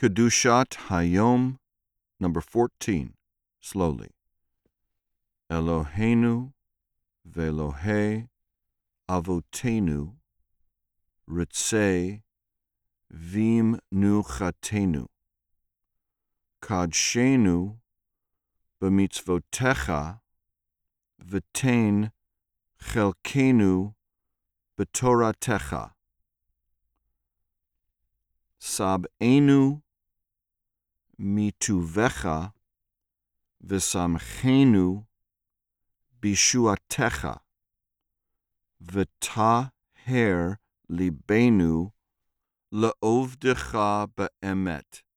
Kedushat Hayom, number 14, slowly. Eloheinu ve'Elohei Avotenu Ritzei Vimnuchatenu Kadshenu b'mitzvotecha v'tein chelkenu b'toratecha Sab'enu mituvecha v'samchenu bishuatecha v'taher libenu le'ovdecha be'emet.